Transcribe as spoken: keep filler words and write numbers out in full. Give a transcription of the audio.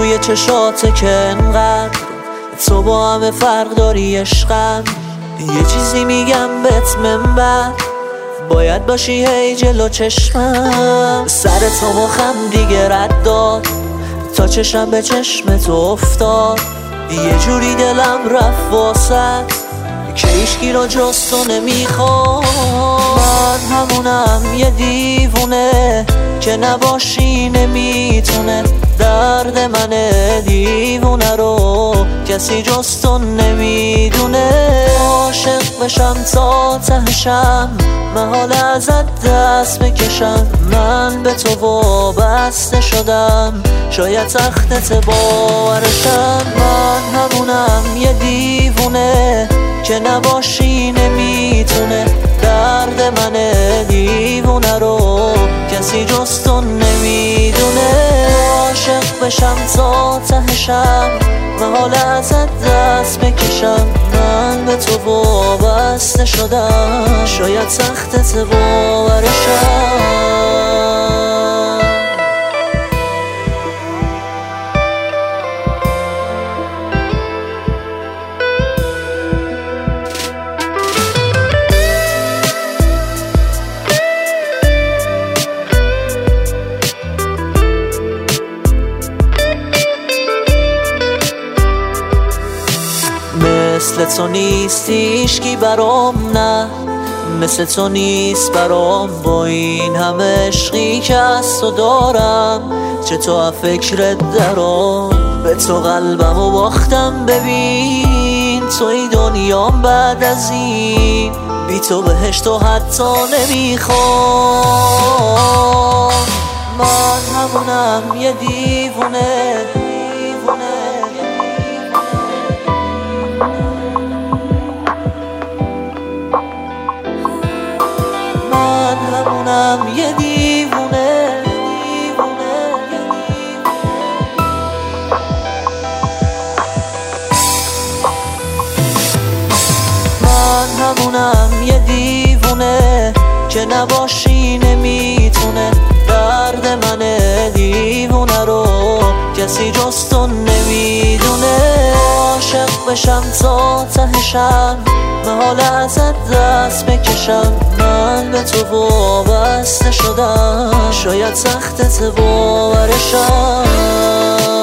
روی چشاته که انقدر تو با همه فرق داری عشقم. یه چیزی میگم بهت منبر، باید باشی هی جلو چشمم. سر تو مخم دیگه رد داد تا چشم به چشم تو افتاد. یه جوری دلم رفت واسط که هیچکی رو جز تو نمیخواد. من همونم یه دیوونه که نباشی نمیتونه. درد من دیوونه رو کسی جز تو نمیدونه. عاشق بشم تا تهشم، محال ازت دست بکشم. من به تو وابسته شدم، شاید تختت باورشم. من همونم یه دیوونه که نباشی نمیتونه. درد من دیوونه رو کسی جز تو نمیدونه. عاشق بشم تا تهشم، محال ازت دست بکشم. من به تو وابسته شدم، شاید تختت باورشم. مثل تو نیست هیچکی برام، نه مثل تو نیست برام. با این همه عشقی که از تو دارم، چطور فکرت درام. به تو قلبمو باختم ببین، توی دنیام بعد از این. بی تو بهشتو حتی نمیخوام. من همونم یه دیوونه همونم یه دیوونه. من همونم یه دیوونه که نباشی نمیتونه. درد من دیوونه رو کسی جز تو نمیدونه. عاشق بشم تا تهشم، محال ازت دست بکشم. من به تو وابسته شدم، شاید تختت باورشم.